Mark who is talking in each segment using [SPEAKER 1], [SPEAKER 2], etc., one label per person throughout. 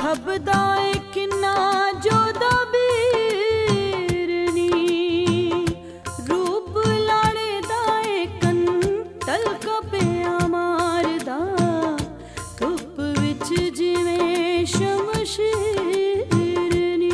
[SPEAKER 1] ਹਬਦਾਏ ਕਿੰਨਾ ਜੋਦਾ ਬੀਰਨੀ ਰੂਪ ਲਾੜੇ ਦਾਏ ਕੰਨ ਤਲਕਾ ਪਿਆ ਮਾਰਦਾ ਧੁੱਪ ਵਿੱਚ ਜਿਵੇਂ ਸ਼ਮਸ਼ੀਰਨੀ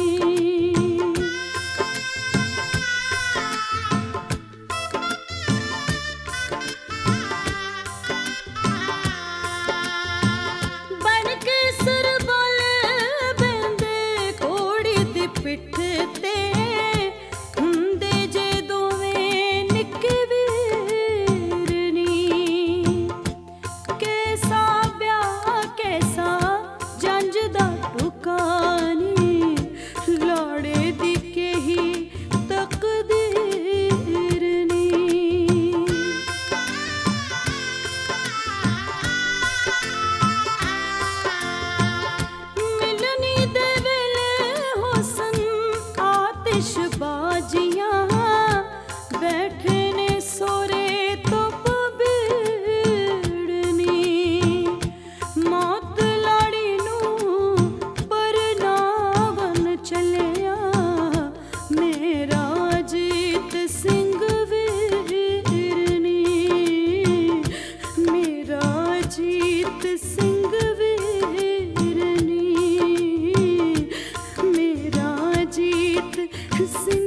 [SPEAKER 1] ਬਣ ਕੇ ਸਰਬਲ ਬੈਂਦੇ ਕੋੜੀ ਦੀ ਪਿੱਠ ਤੇ ਹੁੰਦੇ ਜੇ ਦੋਵੇਂ ਨਿੱਕੇ ਵੀਰਨੀ ਕੈਸਾ ਵਿਆਹ ਕੈਸਾ ਜੰਝ ਦਾ ਟੁਕਾਨੀ ਲਾੜੇ ਦੀ ਕਹੀ ਤਕਦੀਰਨੀ ਮਿਲਣੀ ਦੇ ਵੇਲੇ ਹੁਸਨ ਆਤਿਸ਼ਬਾਜ਼ੀਆਂ ਬੈਠੇ ਨੇ ਸੋਰੇ ਤੋਂ ਪਬੀੜਨੀ ਮੌਤ ਲਾੜੀ ਨੂੰ ਪਰਨਾਵਨ ਚੱਲਿਆ ਮੇਰਾ ਜੀਤ ਸਿੰਘ ਵੀਰਨੀ ਮੇਰਾ ਜੀਤ ਸਿੰਘ ਵੀਰਨੀ ਮੇਰਾ ਜੀਤ ਸਿੰਘ